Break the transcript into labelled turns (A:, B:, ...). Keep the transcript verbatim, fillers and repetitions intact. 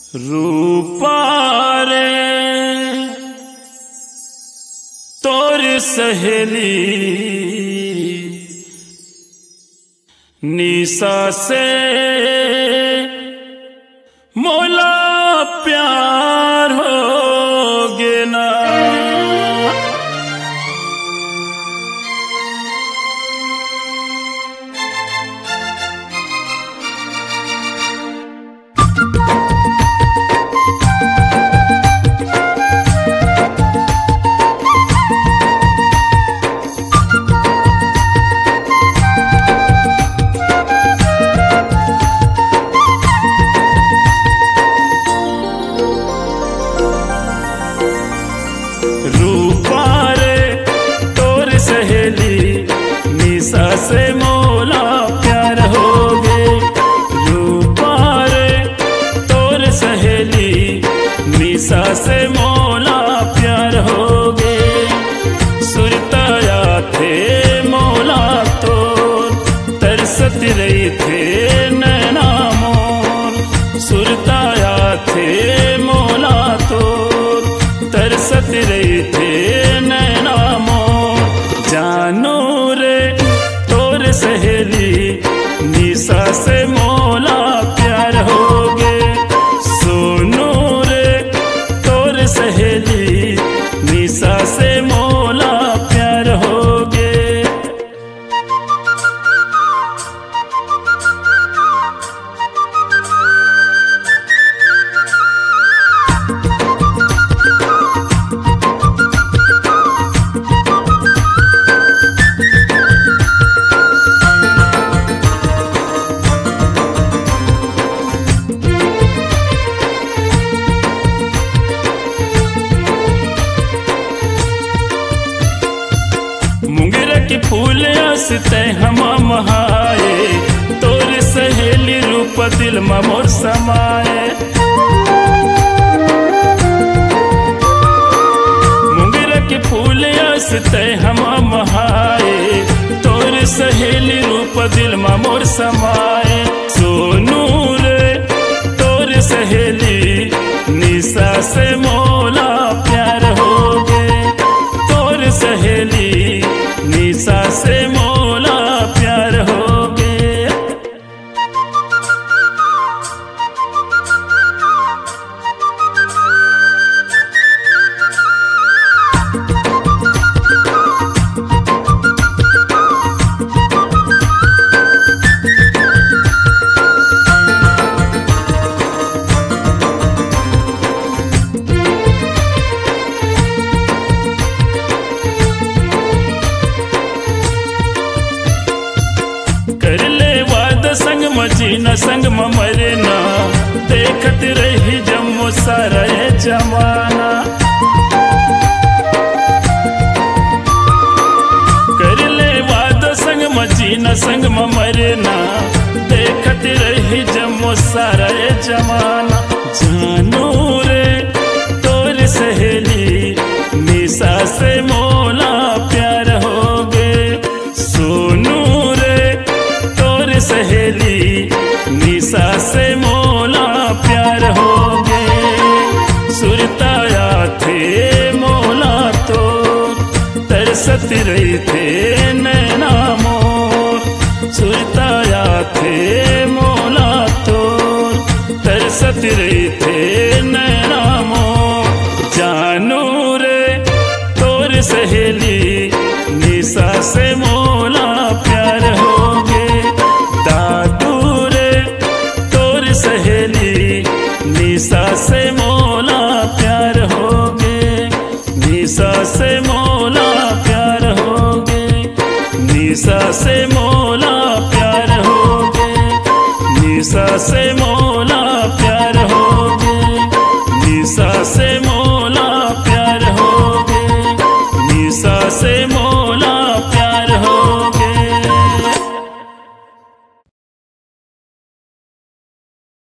A: रूपा रे तोर सहेली निशा से मोला प्यार हो गे ना। रूपा रे तोर सहेली निशा से मोला प्यार हो गे। रूपा रे तोर सहेली निशा से मोला प्यार हो गे। सुरताया थे मोला तोर तरसत रही थे नैना मोर। सुरताया थे मोला तोर तरसत रही थे नैना मोर। जानू रे तोर सहेली निशा से मोला प्यार हो गे। सोनू रे तोर सहेली निशा से मोला प्यार हो गे। मुंगेर के फूल आसते हम महाए तोर सहेली रूप दिल में मोर समाए। मुंगेर के फूल आसते हम महाए तोर सहेली रूप दिल में मोर समाए। सोनू रे तोर सहेली निशा से मोला प्यार हो गे। तोर सहेली निशा से मोला प्यार हो गे। कर ले वादा संग मजी न संग मरे ना। देखत रही जम्मू सारा ये जमाना। कर ले वादा संग मजी न संग मरे ना। देखत रही जम्मू सारा ये जमाना। जानू रे तोर सहेली निशा से मोला प्यार हो गे। सोनू सहेली निशा से मोला प्यार हो गे। सुरताया थे मोला तो तरसत रही थे नैना मोर। सुरताया थे मोला तो तरसत रही थे नैना मोर। जानू रे तोर सहेली निशा से मोला प्यार हो गे। दादू रे तोर सहेली निशा से मोला प्यार हो गे। निशा से मोला प्यार हो गे। निशा से मोला प्यार हो गे। निशा से मोला